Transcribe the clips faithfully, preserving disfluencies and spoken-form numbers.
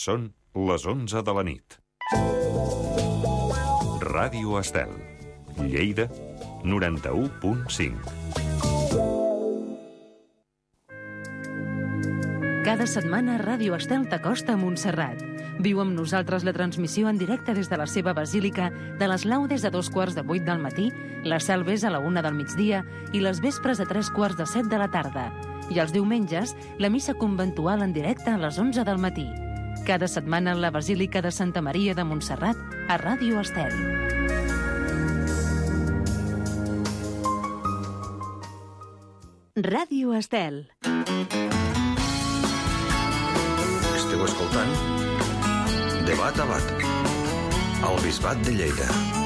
Són les onze de la nit. Ràdio Estel, Lleida, noranta-u punt cinc. Cada setmana Ràdio Estel t'acosta a Montserrat. Viu amb nosaltres la transmissió en directe des de la seva basílica de les laudes a dos quarts de vuit del matí, les salves a la una del migdia i les vespres a tres quarts de set de la tarda. I els diumenges, la missa conventual en directe a les onze del matí. Cada setmana la Basílica de Santa Maria de Montserrat a Ràdio Estel. Ràdio Estel. Esteu escoltant Debat a Bat, al Bisbat de Lleida.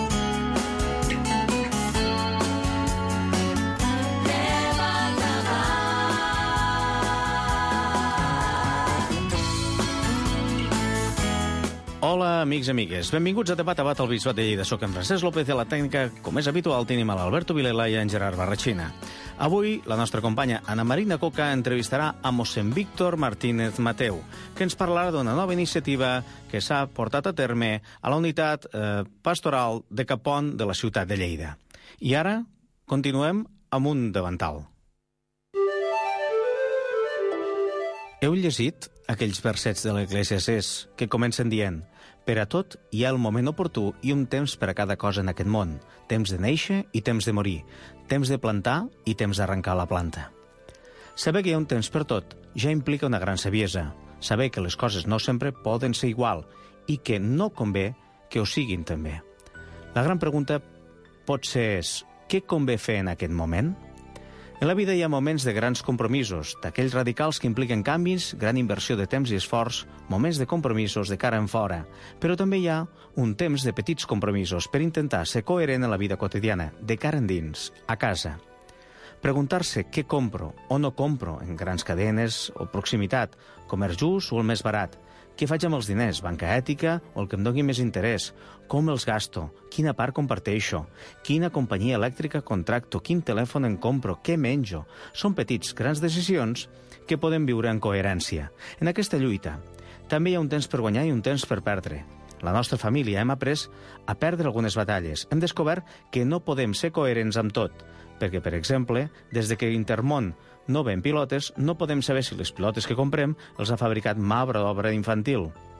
Hola, amics i amigues. Benvinguts a Debat a Bat al Bisbat de Lleida. Soc en Francesc López de la tècnica. Com és habitual, tenim a l'Alberto Vilela i en Gerard Barrachina. Avui, la nostra companya Ana Marina Coca entrevistarà a mossèn Víctor Martínez Mateu, que ens parlarà d'una nova iniciativa que s'ha portat a terme a la unitat eh, pastoral de Capont de la ciutat de Lleida. I ara continuem amb un davantal. Heu llegit aquells versets de l'Eclesiastès que comencen dient: per a tot hi ha el moment oportú i un temps per a cada cosa en aquest món, temps de néixer i temps de morir, temps de plantar i temps d'arrencar la planta. Saber que hi ha un temps per tot ja implica una gran saviesa, saber que les coses no sempre poden ser igual i que no convé que ho siguin també. La gran pregunta potser és: què convé fer en aquest moment? En la vida hi ha moments de grans compromisos, d'aquells radicals que impliquen canvis, gran inversió de temps i esforç, moments de compromisos de cara en fora, però també hi ha un temps de petits compromisos per intentar ser coherent en la vida quotidiana, de cara endins, a casa. Preguntar-se què compro o no compro en grans cadenes o proximitat, comerç just o el més barat, què faig amb els diners, banca ètica o el que em doni més interès, com els gasto, quina part comparteixo, quina companyia elèctrica contracto, quin telèfon en compro, què menjo. Són petits, grans decisions que podem viure en coherència. En aquesta lluita també hi ha un temps per guanyar i un temps per perdre. La nostra família hem après a perdre algunes batalles. Hem descobert que no podem ser coherents amb tot, perquè, per exemple, des de que Intermón no ven pilotes, no podem saber si les pilotes que comprem els ha fabricat mà d'obra infantil.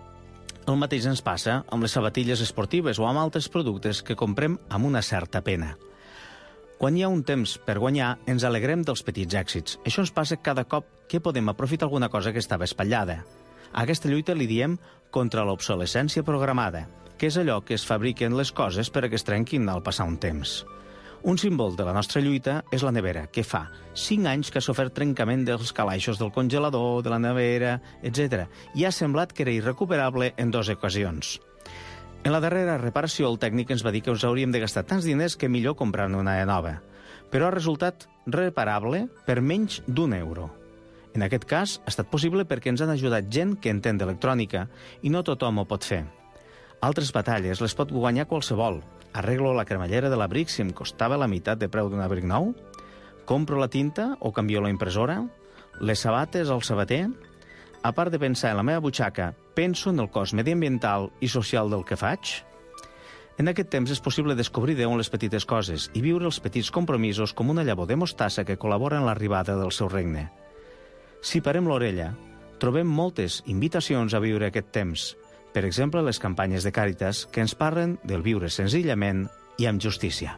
El mateix ens passa amb les sabatilles esportives o amb altres productes que comprem amb una certa pena. Quan hi ha un temps per guanyar, ens alegrem dels petits èxits. Això ens passa cada cop que podem aprofitar alguna cosa que estava espatllada. A aquesta lluita li diem contra l'obsolescència programada, que és allò que es fabriquen les coses per a que es trenquin al passar un temps. Un símbol de la nostra lluita és la nevera, que fa cinc anys que ha sofert trencament dels calaixos del congelador, de la nevera, etcètera, i ha semblat que era irrecuperable en dues ocasions. En la darrera reparació, el tècnic ens va dir que us hauríem de gastar tants diners que millor comprar una nova, però ha resultat reparable per menys d'un euro. En aquest cas, ha estat possible perquè ens han ajudat gent que entén d'electrònica i no tothom ho pot fer. Altres batalles les pot guanyar qualsevol. Arreglo la cremallera de l'abric si em costava la meitat de preu d'un abric nou? Compro la tinta o canvio la impressora? Les sabates al sabater? A part de pensar en la meva butxaca, penso en el cost mediambiental i social del que faig? En aquest temps és possible descobrir d'on les petites coses i viure els petits compromisos com una llavor de mostassa que col·labora en l'arribada del seu regne. Si parem l'orella, trobem moltes invitacions a viure aquest temps. Per exemple, les campanyes de Càritas que ens parlen del viure senzillament i amb justícia.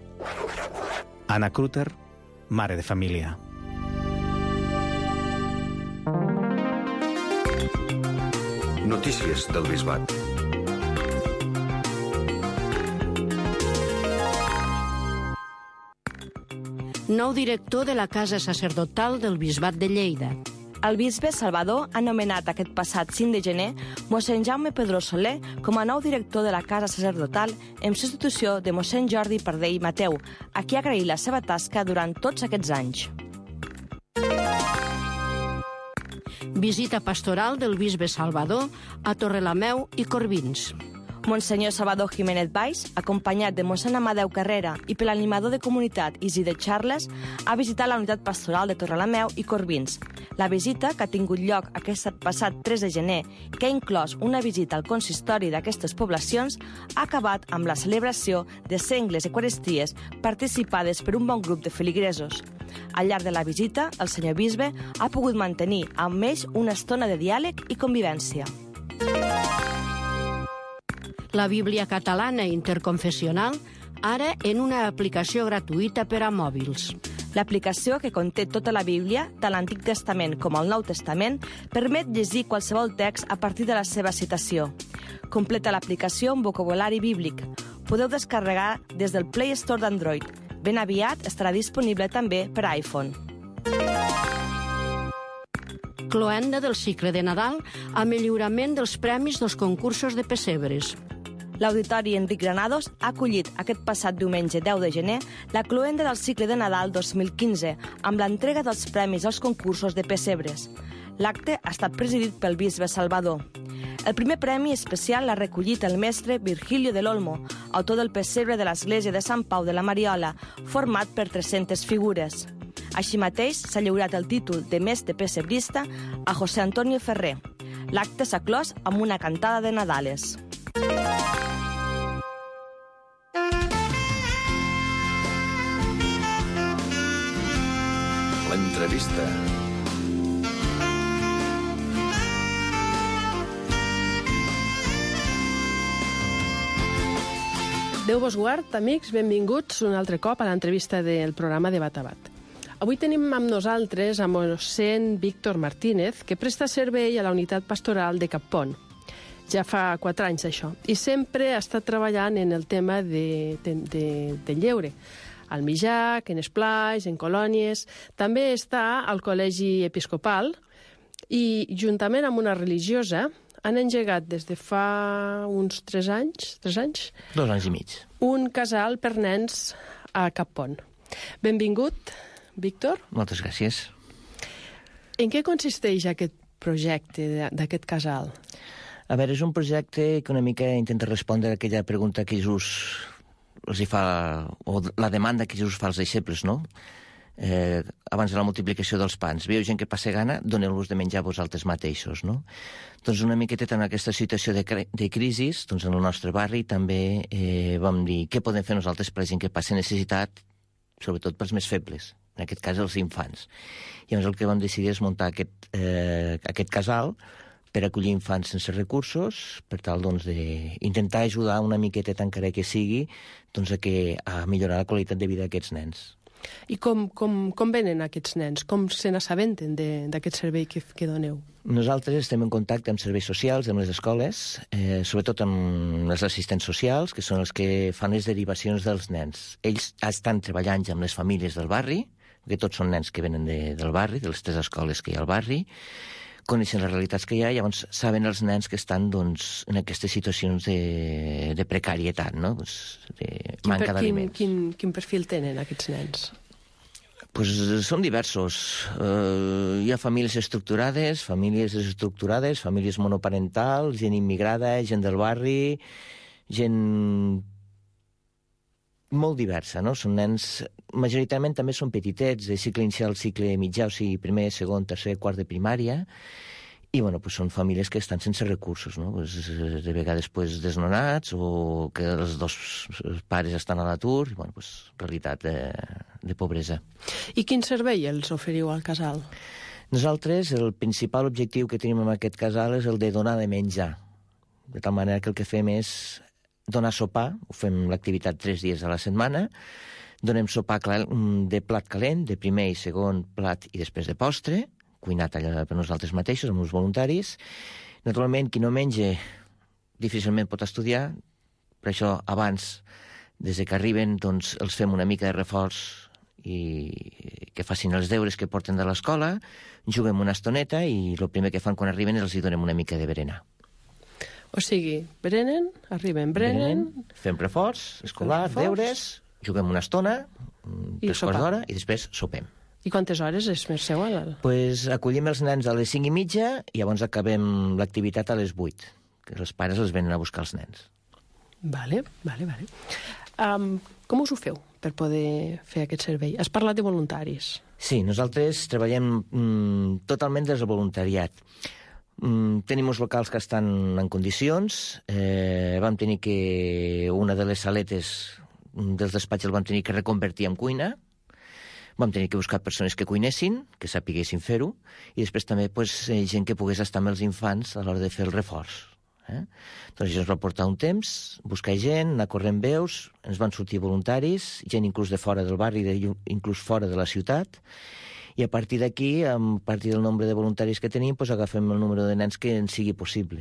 Anna Kruter, mare de família. Notícies del Bisbat. Nou director de la Casa Sacerdotal del Bisbat de Lleida. El bisbe Salvador ha nomenat aquest passat cinc de gener mossèn Jaume Pedró Soler com a nou director de la Casa Sacerdotal en substitució de mossèn Jordi Pardell Mateu, a qui ha agraït la seva tasca durant tots aquests anys. Visita pastoral del bisbe Salvador a Torrelameu i Corbins. Monsenyor Salvador Jiménez Valls, acompanyat de mossèn Amadeu Carrera i per l'animador de comunitat Isidre Charles, ha visitat la unitat pastoral de Torrelameu i Corbins. La visita, que ha tingut lloc aquest passat tres de gener, que ha inclòs una visita al consistori d'aquestes poblacions, ha acabat amb la celebració de sengles eucaristies participades per un bon grup de feligresos. Al llarg de la visita, el senyor bisbe ha pogut mantenir amb ells una estona de diàleg i convivència. La Bíblia catalana interconfessional, ara en una aplicació gratuïta per a mòbils. L'aplicació, que conté tota la Bíblia, tant l'Antic Testament com el Nou Testament, permet llegir qualsevol text a partir de la seva citació. Completa l'aplicació amb vocabulari bíblic. Podeu descarregar des del Play Store d'Android. Ben aviat estarà disponible també per a iPhone. Cloenda del cicle de Nadal amb el lliurament dels premis dels concursos de pessebres. L'Auditori Enric Granados ha acollit aquest passat diumenge deu de gener la cloenda del cicle de Nadal dos mil quinze amb l'entrega dels premis als concursos de pessebres. L'acte ha estat presidit pel bisbe Salvador. El primer premi especial l'ha recollit el mestre Virgilio del Olmo, autor del pessebre de l'església de Sant Pau de la Mariola, format per tres-centes figures. Així mateix s'ha lliurat el títol de mestre pessebrista a José Antonio Ferrer. L'acte s'ha clos amb una cantada de Nadales. L'entrevista. Déu vos guard, amics, benvinguts un altre cop a l'entrevista del programa Debat a Bat. Avui tenim amb nosaltres a mossèn Víctor Martínez, que presta servei a la unitat pastoral de Cappont. Ja fa quatre anys, això. I sempre ha estat treballant en el tema de, de, de, de lleure. Al Mijac, en esplais, en colònies. També està al Col·legi Episcopal i, juntament amb una religiosa, han engegat des de fa uns tres anys, tres anys? Dos anys i mig. Un casal per nens a Cappont. Benvingut, Víctor. Moltes gràcies. En què consisteix aquest projecte d'aquest casal? A veure, és un projecte que una mica intenta respondre a aquella pregunta que Jesús els hi fa, o la demanda que Jesús fa als deixebles, no? Eh, abans de la multiplicació dels pans. Veieu gent que passa gana, doneu-vos de menjar vosaltres mateixos, no? Doncs una miqueta en aquesta situació de, de crisi, doncs en el nostre barri també eh, vam dir què podem fer nosaltres per la gent que passa necessitat, sobretot pels més febles, en aquest cas els infants. I llavors el que vam decidir és muntar aquest, eh, aquest casal per acollir infants sense recursos, per tal doncs, d'intentar ajudar una miqueta, encara que sigui, doncs, a, que, a millorar la qualitat de vida d'aquests nens. I com, com, com venen aquests nens? Com se n'assabenten d'aquest servei que, que doneu? Nosaltres estem en contacte amb serveis socials, amb les escoles, eh, sobretot amb els assistents socials, que són els que fan les derivacions dels nens. Ells estan treballant ja amb les famílies del barri, que tots són nens que venen de, del barri, de les tres escoles que hi ha al barri, coneixen les realitats que hi ha, llavors saben els nens que estan doncs, en aquestes situacions de, de precarietat, no? Pues, de manca d'aliments. Quin, quin, quin perfil tenen aquests nens? Pues, són diversos. Uh, hi ha famílies estructurades, famílies desestructurades, famílies monoparentals, gent immigrada, gent del barri, gent molt diversa, no? Són nens, majoritàriament també són petitets, de cicle inicial, cicle mitjà, o sigui, primer, segon, tercer, quart de primària, i, bueno, pues són famílies que estan sense recursos, no? Pues, de vegades pues, desnonats, o que els dos pares estan a l'atur, i, bueno, pues, realitat de, de pobresa. I quin servei els oferiu al casal? Nosaltres, el principal objectiu que tenim en aquest casal és el de donar de menjar, de tal manera que el que fem és donar sopar, ho fem l'activitat tres dies a la setmana, donem sopar de plat calent, de primer i segon plat i després de postre, cuinat allà per nosaltres mateixos, amb els voluntaris. Naturalment, qui no menja difícilment pot estudiar, per això abans, des que arriben, doncs, els fem una mica de reforç i que facin els deures que porten de l'escola, juguem una estoneta i el primer que fan quan arriben els hi donem una mica de berenar. O sigui, berenen, arriben, berenen... berenen fem reforç escolar, reforç. Deures, juguem una estona, tres quarts d'hora, i després sopem. I quantes hores és més seu? Pues acollim els nens a les cinc i mitja i llavors acabem l'activitat a les vuit, que els pares els venen a buscar els nens. Vale, vale, vale. Um, com us ho feu per poder fer aquest servei? Has parlat de voluntaris. Sí, nosaltres treballem mm, totalment des del voluntariat. Mm, tenim uns locals que estan en condicions. Eh, vam tenir que... Una de les saletes dels despatxos vam tenir que reconvertir en cuina. Vam tenir que buscar persones que cuinessin, que sapiguessin fer-ho, i després també pues, gent que pogués estar amb els infants a l'hora de fer el reforç. Eh? Doncs això ens va portar un temps, buscar gent, anar corrent veus, ens van sortir voluntaris, gent inclús de fora del barri, de, inclús fora de la ciutat, i a partir d'aquí, a partir del nombre de voluntaris que tenim, doncs agafem el número de nens que ens sigui possible.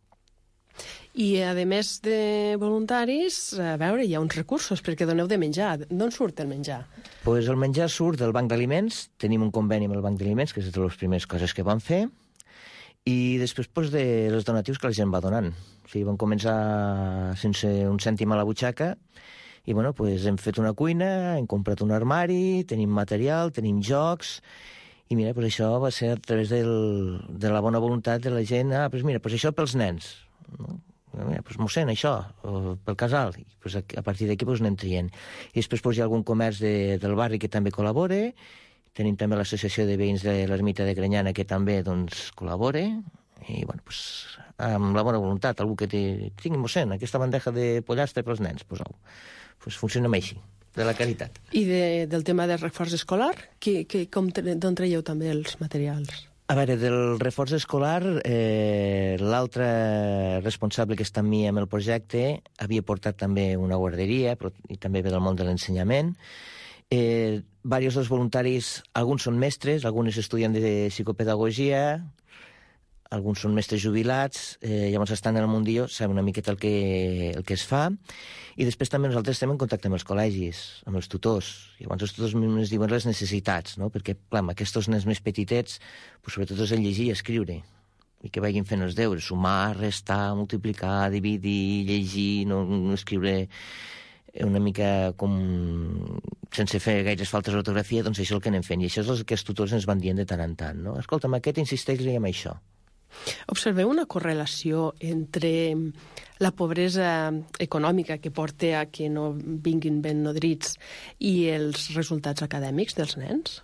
I, a més de voluntaris, a veure, hi ha uns recursos, perquè doneu de menjar. D'on surt el menjar? Pues el menjar surt del Banc d'Aliments, tenim un conveni amb el Banc d'Aliments, que és de les primeres coses que vam fer, i després pues, de els donatius que la gent va donant. O sigui, vam començar sense un cèntim a la butxaca i bueno, pues, hem fet una cuina, hem comprat un armari, tenim material, tenim jocs, i mira, pues, això va ser a través del, de la bona voluntat de la gent. Ah, pues, mira, pues, això pels nens. No? Mira, pues, mossèn, això, pel casal. I, pues, a, a partir d'aquí pues, anem trient. I després pues, hi ha algun comerç de, del barri que també col·labora. Tenim també l'associació de veïns de l'Ermita de Granyana que també doncs, col·labora, i bueno, pues, amb la bona voluntat, algú que tingui mossèn, aquesta bandeja de pollastre pels nens, poseu. Pues funcionem així, de la caritat. I de, del tema del reforç escolar, que, que, com, d'on traieu també els materials? A veure, del reforç escolar, eh, l'altre responsable que està amb mi amb el projecte havia portat també una guarderia, però, i també ve del món de l'ensenyament. Eh, Varios dels voluntaris, alguns són mestres, alguns estudien de psicopedagogia, alguns són mestres jubilats, eh, llavors estan en el mundillo, saben una miqueta el que, el que es fa, i després també nosaltres estem en contacte amb els col·legis, amb els tutors, i llavors els tutors ens diuen les necessitats, no? Perquè, clar, amb aquests nens més petitets, pues, sobretot és el llegir i escriure, i que vagin fent els deures, sumar, restar, multiplicar, dividir, llegir, no, no escriure una mica com sense fer gaires faltes d'ortografia, doncs això és el que anem fent. I això és el que els tutors ens van dient de tant en tant, no? Escolta'm, aquest insisteix-li en això. Observeu una correlació entre la pobresa econòmica que porta a que no vinguin ben nodrits i els resultats acadèmics dels nens?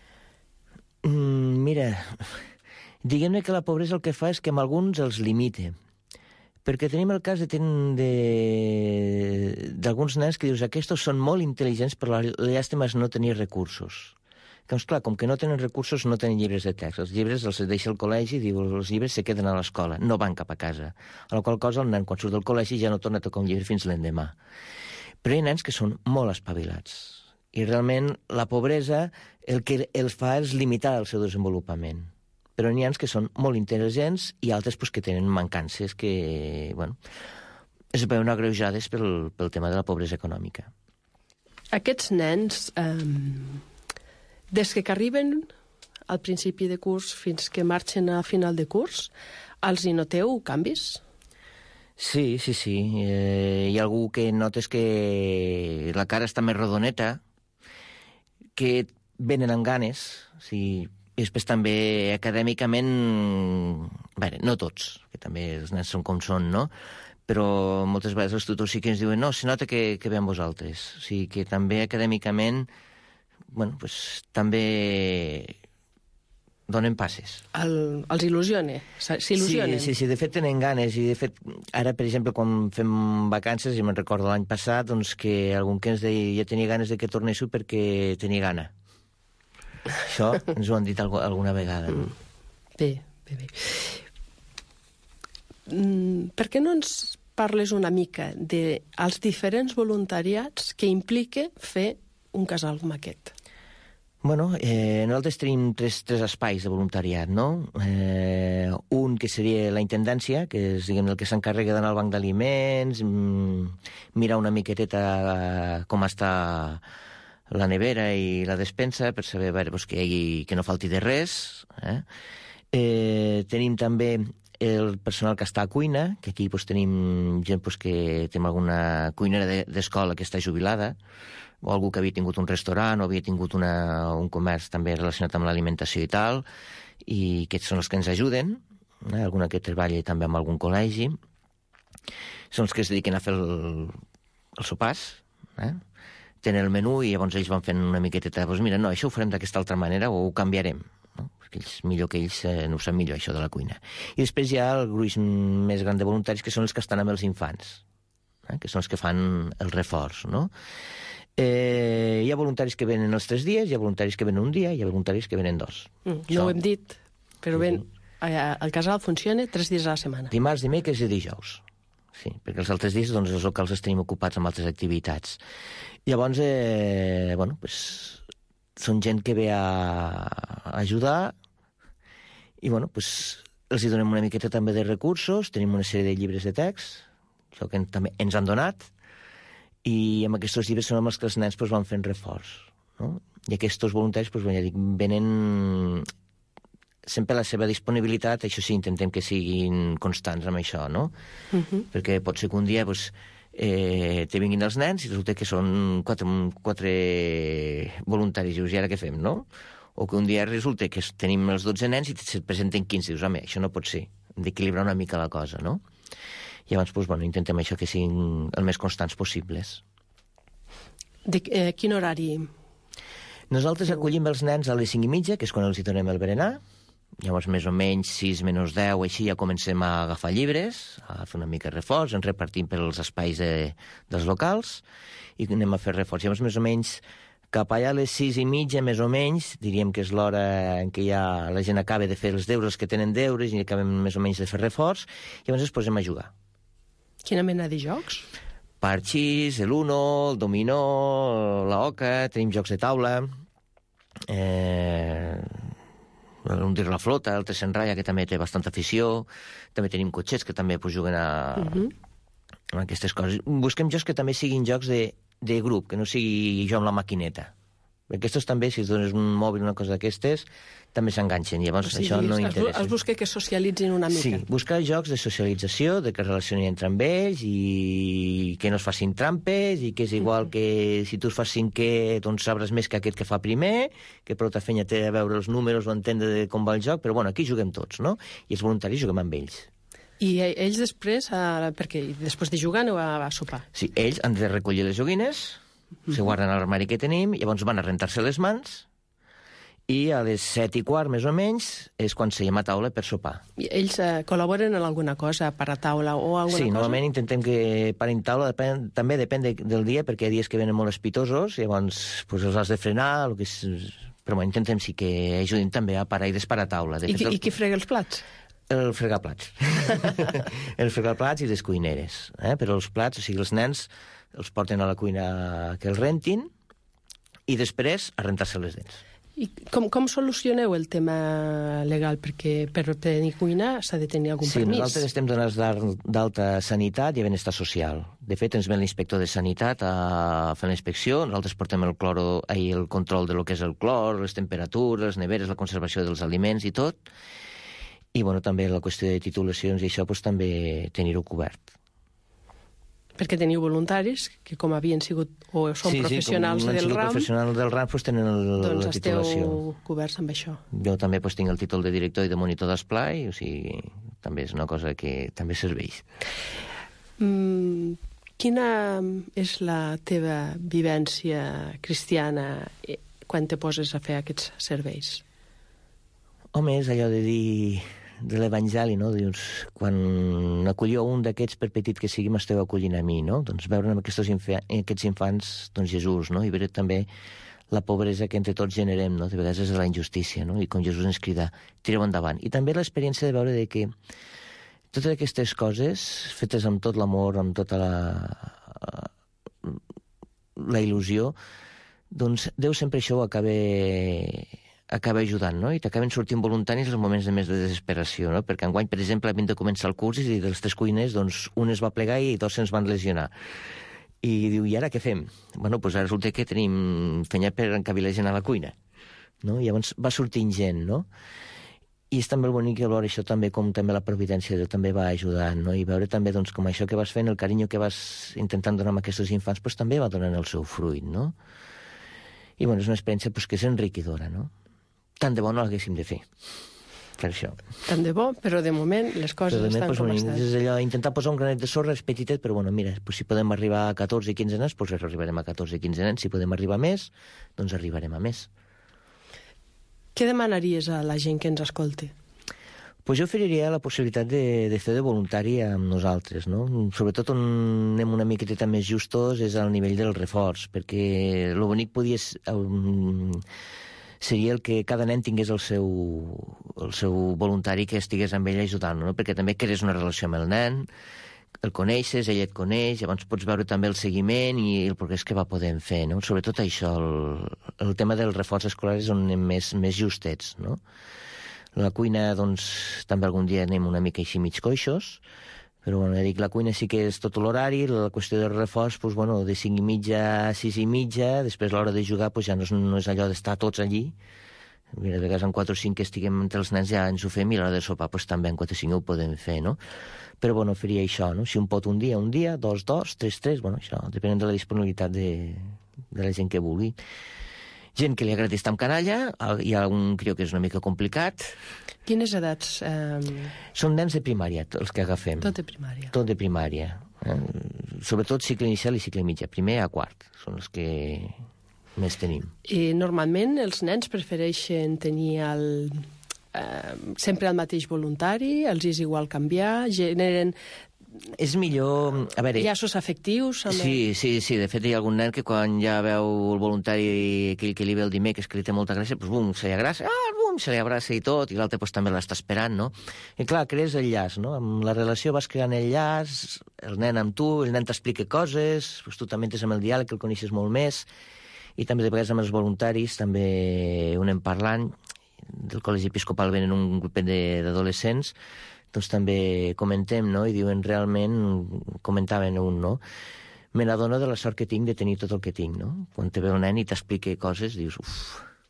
Mm, mira, diguem-ne que la pobresa el que fa és que amb alguns els limita. Perquè tenim el cas d'alguns nens que dius aquests són molt intel·ligents, però la llàstima és no tenir recursos. Doncs clar, com que no tenen recursos, no tenen llibres de text. Els llibres els deixa el col·legi i diu els llibres se queden a l'escola, no van cap a casa. A la qual cosa el nen, quan surt del col·legi, ja no torna a tocar un llibre fins l'endemà. Però hi ha nens que són molt espavilats. I realment la pobresa el que els fa és limitar el seu desenvolupament. Però n'hi ha que són molt intel·ligents i altres pues, que tenen mancances que, bueno, es veuen agreujades pel, pel tema de la pobresa econòmica. Aquests nens, eh, des que arriben al principi de curs fins que marxen a final de curs, els hi noteu canvis? Sí, sí, sí. Eh, hi ha algú que notes que la cara està més rodoneta, que venen amb ganes, o sigui, i després també acadèmicament, bé, no tots, que també els nens són com són, no? Però moltes vegades els tutors sí que ens diuen no, se nota que, que ve amb vosaltres. O sigui que també acadèmicament, bueno, pues, també donen passes. El, els il·lusiona? S'il·lusionen? Sí, sí, sí, de fet tenen ganes. I de fet, ara, per exemple, quan fem vacances, i me'n recordo l'any passat, doncs que algun que ens deia ja tenia ganes de que tornéssiu perquè tenia gana. Això ens ho han dit alguna vegada. No? Bé, bé, bé. Mm, per què no ens parles una mica dels diferents voluntariats que implica fer un casal com aquest? Bueno, eh, nosaltres tenim tres, tres espais de voluntariat, no? Eh, un que seria la intendència, que és diguem, el que s'encarrega d'anar al banc d'aliments, mirar una miqueteta com està la nevera i la despensa per saber veure, doncs, que, hi hagi, que no falti de res. Eh? Eh, tenim també el personal que està a cuina, que aquí doncs, tenim gent doncs, que té alguna cuinera d'escola que està jubilada, o algú que havia tingut un restaurant o havia tingut una, un comerç també relacionat amb l'alimentació i tal, i aquests són els que ens ajuden, eh? Alguna que treballa també amb algun col·legi. són els que es dediquen a fer el, els sopars, eh? Tenen el menú i llavors ells van fent una miqueta, doncs mira, no, això ho farem d'aquesta altra manera o ho canviarem, no? Perquè ells, millor que ells, eh, no ho sap millor, això de la cuina. I després hi ha el gruix més gran de voluntaris, que són els que estan amb els infants, eh? Que són els que fan el reforç, no? Eh, hi ha voluntaris que venen els tres dies, hi ha voluntaris que venen un dia, hi ha voluntaris que venen dos. Mm, no ho hem dit, però ben, el casal funciona tres dies a la setmana. Dimarts, dimecres i dijous. Sí, perquè els altres dies doncs, els locals els tenim ocupats amb altres activitats. Llavors, eh, bueno, pues, són gent que ve a, a ajudar i, bueno, pues, els hi donem una miqueta també de recursos, tenim una sèrie de llibres de text, això que també ens han donat, i amb aquests llibres són amb els que els nens pues, van fent reforç, no? I aquests voluntaris pues, ja dic, venen sempre la seva disponibilitat, això sí, intentem que siguin constants amb això, no? Uh-huh. Perquè pot ser que un dia pues, eh, te vinguin els nens i resulta que són quatre, quatre voluntaris, i ara què fem, no? O que un dia resulta que tenim els dotze nens i se't presenten quinze, dius, home, això no pot ser, hem d'equilibrar una mica la cosa, no? I llavors, pues, bueno, intentem això que siguin el més constants possibles. De eh, quin horari? Nosaltres acollim els nens a les cinc i mitja, que és quan els hi donem el berenar. Llavors, més o menys, sis menys deu, així ja comencem a agafar llibres, a fer una mica de reforç, ens repartim pels espais de, dels locals i anem a fer reforç. Llavors, més o menys, cap allà a les sis i mitja, més o menys, diríem que és l'hora en què ja la gent acaba de fer els deures que tenen deures i acabem més o menys de fer reforç, i llavors ens posem a jugar. Quina mena de jocs? Parxís, l'uno, el dominó, la oca, tenim jocs de taula, eh... un dir la flota, el tres s'enraya, que també té bastanta afició, també tenim cotxets que també pues, juguen a... Uh-huh. a aquestes coses. Busquem jocs que també siguin jocs de, de grup, que no sigui jo amb la maquineta. Perquè aquests també, si es dones un mòbil, una cosa d'aquestes, també s'enganxen, llavors o sigui, això no interessa. Es busca que socialitzin una mica. Sí, buscar jocs de socialització, de que es relacionin entre amb ells i que no es facin trampes i que és igual uh-huh. que si tu es fas cinquè, doncs sabràs més que aquest que fa primer, que per tota feina té a veure els números o entendre de com va el joc, però bueno, aquí juguem tots, no? I els voluntaris juguem amb ells. I ells després, uh, perquè després de jugar aneu a, a sopar? Sí, ells han de recollir les joguines, uh-huh. se guarden a l'armari que tenim, llavors van a rentar-se les mans, i a les set i quart, més o menys, és quan seiem a taula per sopar. I ells eh, col·laboren en alguna cosa, per a taula o alguna sí, cosa? Sí, normalment intentem que parin taula, depèn, també depèn de, del dia, perquè hi ha dies que venen molt espitosos, i llavors pues, els has de frenar, el que és... però bueno, intentem sí que ajudin també a parar i desparar taula. De I, fet, qui, els... I qui frega els plats? El fregar plats. El fregar plats i les cuineres. Eh? Però els plats, o sigui, els nens els porten a la cuina que els rentin i després a rentar-se les dents. I com, com solucioneu el tema legal? Perquè per tenir cuina s'ha de tenir algun sí, permís. Sí, nosaltres estem donats d'alta sanitat i benestar social. De fet, ens ven l'inspector de sanitat a fer la inspecció. Nosaltres portem el, cloro, ai, el control de lo que és el clor, les temperatures, les neveres, la conservació dels aliments i tot. I bueno, també la qüestió de titulacions i això doncs, també tenir-ho cobert. Perquè teniu voluntaris que com havien sigut o són sí, professionals sí, del RAM, professionals del RAM doncs tenen el, doncs la titulació. Doncs esteu coberts amb això. Jo també doncs, tinc el títol de director i de monitor d'esplai, o sigui, també és una cosa que també serveix. Mm, quina és la teva vivència cristiana quan te poses a fer aquests serveis? Home, és allò de dir... de l'Evangeli, no? Dius, quan acolliu un d'aquests, per petit que sigui, m'esteu acollint a mi, no? Doncs veure en aquests, infa aquests infants doncs Jesús, no? I veure també la pobresa que entre tots generem, no? De vegades és la injustícia, no? I com Jesús ens crida, tireu endavant. I també l'experiència de veure de que totes aquestes coses, fetes amb tot l'amor, amb tota la, la il·lusió, doncs Déu sempre això ho acaba... acaba ajudant, no? I t'acaben sortint voluntaris els moments de més de desesperació, no? Perquè enguany, per exemple, havien de començar el curs i dels tres cuiners, doncs, un es va plegar i dos se'ns van lesionar. I diu, i ara què fem? Bueno, doncs ara resulta que tenim feina per encabir la gent a la cuina, no? I llavors va sortint gent, no? I és també el bonic veure això també, com també la providència de Déu també va ajudant, no? I veure també, doncs, com això que vas fent, el carinyo que vas intentant donar a aquests infants, doncs també va donant el seu fruit, no? I, bueno, és una experiència doncs, que és enriquidora, no? Tant de bo no l'haguéssim de fer. per això. Tant de bo, però de moment les coses moment, estan pues, com bueno, estan. És allò, intentar posar un granet de sorra és petitet, però bueno, mira, pues, si podem arribar a catorze i quinze nens, doncs pues arribarem a catorze i quinze nens. Si podem arribar a més, doncs arribarem a més. Què demanaries a la gent que ens escolti? Pues jo oferiria la possibilitat de, de fer de voluntari amb nosaltres, no? Sobretot on anem una miqueta més justos és al nivell del reforç, perquè el bonic podia ser, um, seria el que cada nen tingués el seu, el seu voluntari que estigués amb ell ajudant, no? Perquè també crees una relació amb el nen, el coneixes, ell et coneix, llavors pots veure també el seguiment i el progrés que va podent fer, no? Sobretot això, el, el tema del reforç escolar és on anem més, més justets, no? La cuina, doncs, també algun dia anem una mica així mig coixos, però, bueno, ja dic, la cuina sí que és tot l'horari, la qüestió del reforç, doncs, bueno, de cinc i mitja a sis i mitja, després l'hora de jugar, doncs, ja no és, no és allò d'estar tots allí. Mira, de vegades en quatre o cinc que estiguem entre els nens ja ens ho fem, i a l'hora de sopar, doncs, també en quatre o cinc ho podem fer, no? Però, bueno, faria això, no? Si un pot un dia, un dia, dos, dos, tres, tres, bueno, això, depenent de la disponibilitat de, de la gent que vulgui. Gent que li agradi estar amb canalla, hi ha un crió que és una mica complicat. Quines edats? Eh... Són nens de primària, els que agafem. Tot de primària. Tot de primària. Eh? Sobretot cicle inicial i cicle mitjà. Primer a quart, són els que més tenim. I normalment els nens prefereixen tenir el, eh, sempre el mateix voluntari, els és igual canviar, generen... És millor... A veure... Llaços afectius? Amb sí, sí, sí. De fet, hi ha algun nen que quan ja veu el voluntari aquell que li ve el dimecres, que li té molta gràcia, doncs, bum, se li abraça, ah, bum, se li abraça i tot, i l'altre pues, també l'està esperant, no? I clar, crees el llaç, no? Amb la relació vas creant el llaç, el nen amb tu, el nen t'explica coses, doncs, tu també entres amb el diàleg, el coneixes molt més, i també de vegades amb els voluntaris també ho anem parlant. Del Col·legi Episcopal venen un grup d'adolescents, doncs també comentem, no? I diuen realment, comentaven un, no? Me n'adono de la sort que tinc de tenir tot el que tinc, no? Quan te ve el nen i t'explica coses, dius, uf.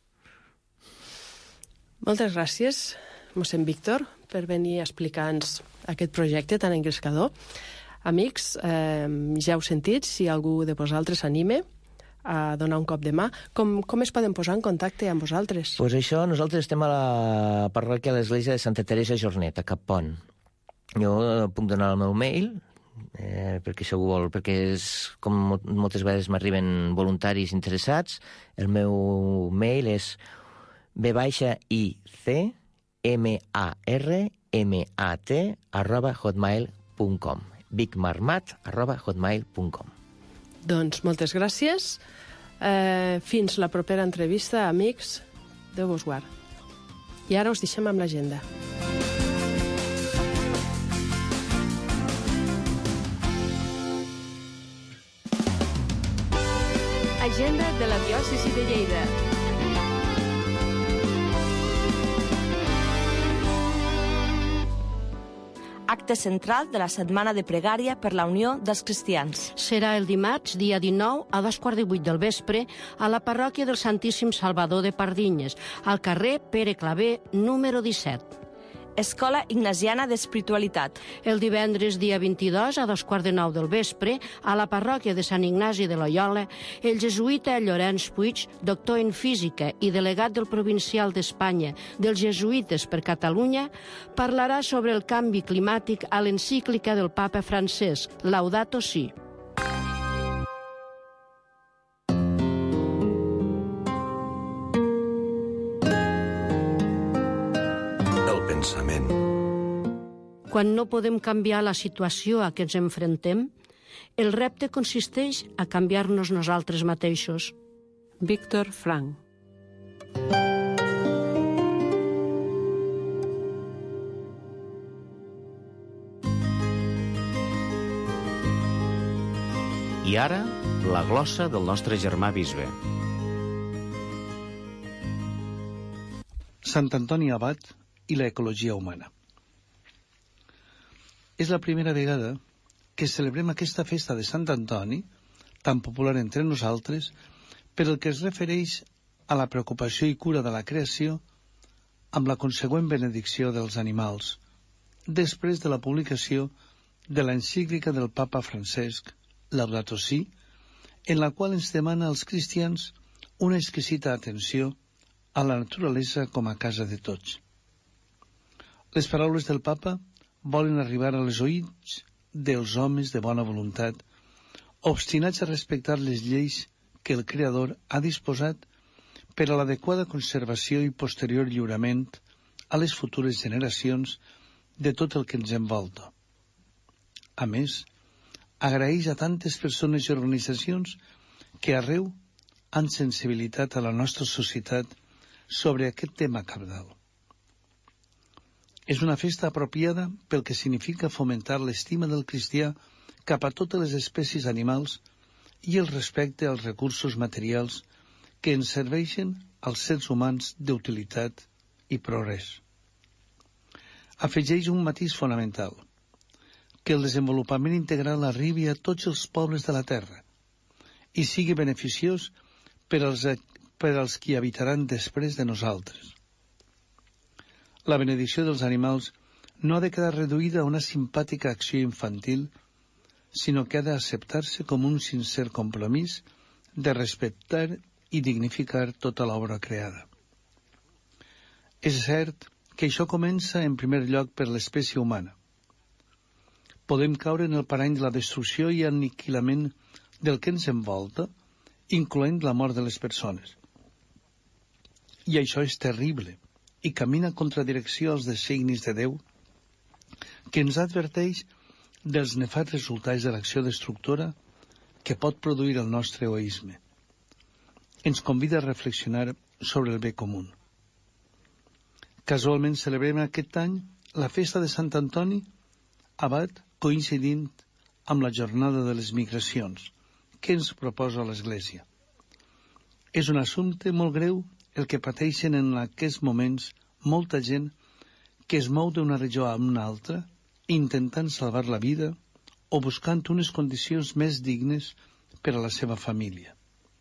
Moltes gràcies, mossèn Víctor, per venir a explicar-nos aquest projecte tan engrescador. Amics, eh, ja heu sentit, si algú de vosaltres s'anime a donar un cop de mà, com, com es poden posar en contacte amb vosaltres? Doncs pues això, nosaltres estem a la parròquia de l'Església de Santa Teresa Jornet, a Cappont. Jo puc donar el meu mail, eh, perquè si algú vol, perquè és, com moltes vegades m'arriben voluntaris interessats, el meu mail és b baixa i c m a r m a t arroba hotmail punt com bigmarmat arroba hotmail punt com. Doncs moltes gràcies. Eh, fins la propera entrevista, amics. Déu vos guard. I ara us deixem amb l'agenda. Agenda de la diòcesi de Lleida. Acte central de la Setmana de Pregària per la Unió dels Cristians. Serà el dimarts, dia dinou, a dos quarts de vuit del vespre, a la parròquia del Santíssim Salvador de Pardinyes, al carrer Pere Claver, número disset. Escola Ignasiana d'Espiritualitat. El divendres, dia vint-i-dos, a dos quarts de nou del vespre, a la parròquia de Sant Ignasi de Loyola, el jesuïta Llorenç Puig, doctor en física i delegat del Provincial d'Espanya dels Jesuïtes per Catalunya, parlarà sobre el canvi climàtic a l'encíclica del papa Francesc, Laudato Si. Pensament. Quan no podem canviar la situació a què ens enfrontem, el repte consisteix a canviar-nos nosaltres mateixos. Víctor Frank. I ara, la glossa del nostre germà bisbe. Sant Antoni Abat i l'ecologia humana. És la primera vegada que celebrem aquesta festa de Sant Antoni, tan popular entre nosaltres, per el que es refereix a la preocupació i cura de la creació amb la consegüent benedicció dels animals, després de la publicació de l'encíclica del papa Francesc, Laudato Si, en la qual ens demana als cristians una exquisita atenció a la naturalesa com a casa de tots. Les paraules del papa volen arribar a les oïts dels homes de bona voluntat, obstinats a respectar les lleis que el Creador ha disposat per a l'adequada conservació i posterior lliurament a les futures generacions de tot el que ens envolta. A més, agraeix a tantes persones i organitzacions que arreu han sensibilitat a la nostra societat sobre aquest tema cabdal. És una festa apropiada pel que significa fomentar l'estima del cristià cap a totes les espècies animals i el respecte als recursos materials que ens serveixen als sers humans d'utilitat i progrés. Afegeix un matís fonamental, que el desenvolupament integral arribi a tots els pobles de la Terra i sigui beneficiós per als, per als qui habitaran després de nosaltres. La benedicció dels animals no ha de quedar reduïda a una simpàtica acció infantil, sinó que ha d'acceptar-se com un sincer compromís de respectar i dignificar tota l'obra creada. És cert que això comença en primer lloc per l'espècie humana. Podem caure en el parany de la destrucció i aniquilament del que ens envolta, incloent la mort de les persones. I això és terrible i camina contra direcció als designis de Déu, que ens adverteix dels nefats resultats de l'acció destructora que pot produir el nostre egoisme. Ens convida a reflexionar sobre el bé comú. Casualment celebrem aquest any la festa de Sant Antoni, abat coincidint amb la jornada de les migracions, que ens proposa l'Església. És un assumpte molt greu el que pateixen en aquests moments molta gent que es mou d'una regió a una altra, intentant salvar la vida o buscant unes condicions més dignes per a la seva família.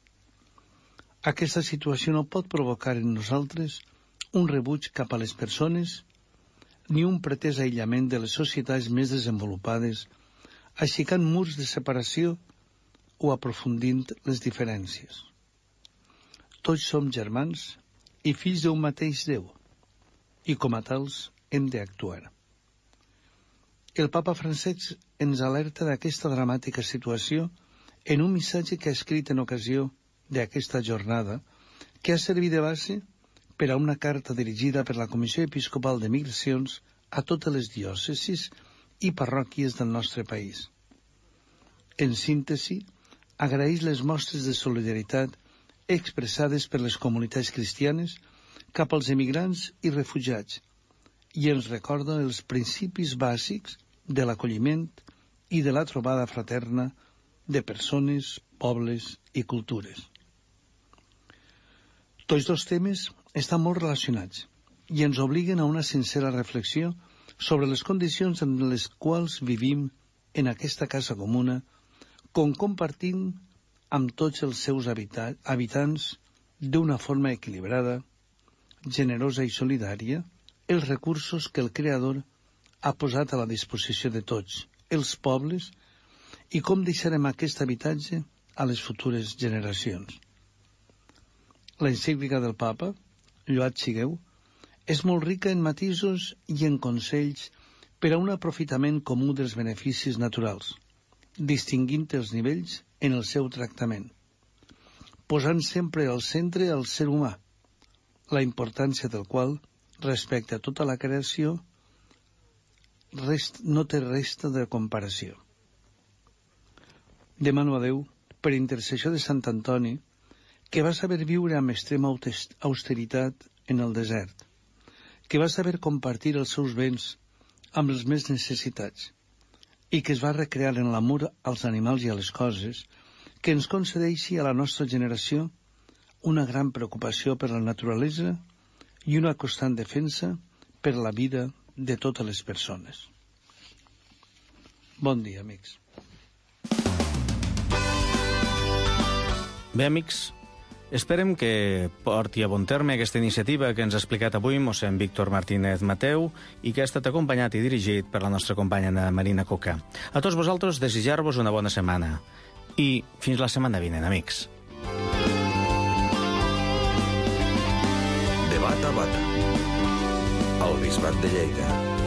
Aquesta situació no pot provocar en nosaltres un rebuig cap a les persones ni un pretès aïllament de les societats més desenvolupades, aixecant murs de separació o aprofundint les diferències. Tots som germans i fills d'un mateix Déu, i com a tals hem d'actuar. El papa Francesc ens alerta d'aquesta dramàtica situació en un missatge que ha escrit en ocasió d'aquesta jornada, que ha servit de base per a una carta dirigida per la Comissió Episcopal de Migracions a totes les diòcesis i parròquies del nostre país. En síntesi, agraeix les mostres de solidaritat expressades per les comunitats cristianes cap als emigrants i refugiats i ens recorda els principis bàsics de l'acolliment i de la trobada fraterna de persones, pobles i cultures. Tots dos temes estan molt relacionats i ens obliguen a una sincera reflexió sobre les condicions en les quals vivim en aquesta casa comuna, com compartint amb tots els seus habita- habitants d'una forma equilibrada, generosa i solidària, els recursos que el Creador ha posat a la disposició de tots, els pobles, i com deixarem aquest habitatge a les futures generacions. La encíclica del Papa, Lloat sigueu, és molt rica en matisos i en consells per a un aprofitament comú dels beneficis naturals, distinguint els nivells en el seu tractament, posant sempre al centre el ser humà, la importància del qual, respecte a tota la creació, rest, no té resta de comparació. Demano a Déu, per intercessió de Sant Antoni, que va saber viure amb extrema austeritat en el desert, que va saber compartir els seus béns amb els més necessitats i que es va recrear en l'amor als animals i a les coses, que ens concedeixi a la nostra generació una gran preocupació per la naturalesa i una constant defensa per la vida de totes les persones. Bon dia, amics. Bé, amics, esperem que porti a bon terme aquesta iniciativa que ens ha explicat avui mossèn Víctor Martínez Mateu i que ha estat acompanyat i dirigit per la nostra companya Marina Coca. A tots vosaltres desitjar-vos una bona setmana i fins la setmana vinent, amics. De bata a bata. El Arquebisbat de Lleida.